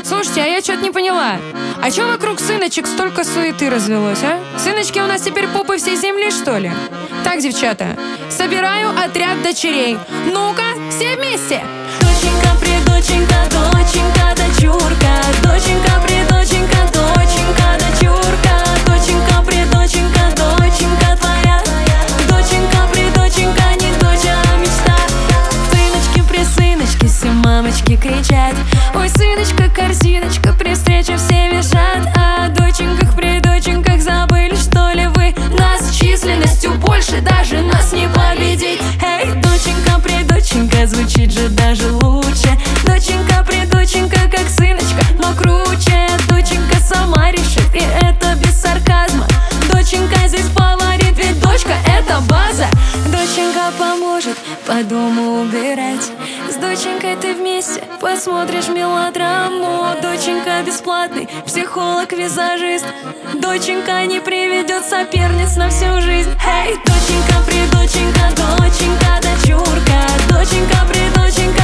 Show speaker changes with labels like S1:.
S1: Слушайте, а я что-то не поняла. А чё вокруг сыночек столько суеты развелось, а? Сыночки у нас теперь попы всей земли, что ли? Так, девчата, собираю отряд дочерей. Ну-ка, все вместе!
S2: Доченька, предоченька, доченька, дочурка. Доченька, предоченька, доченька, дочурка. Доченька, предоченька, доченька твоя. Доченька, предоченька, не дочь, а мечта. Сыночки, присыночки, все мамочки кричат: ой, сыночка, корзиночка, при встрече все визжат. О доченьках, предоченьках забыли, что ли вы? Нас численностью больше, даже нас не победить. Эй, доченька, предоченька, звучит же даже лучше. Доченька, предоченька, как сыночка, но круче. Доченька сама решит, и это без сарказма. Доченька здесь фаворит, ведь дочка это база. Доченька поможет по дому убирать. С доченькой ты вместе посмотришь мелодраму. Доченька бесплатный психолог-визажист. Доченька не приведет соперниц на всю жизнь. Эй, доченька, предоченька, доченька, дочурка. Доченька, предоченька,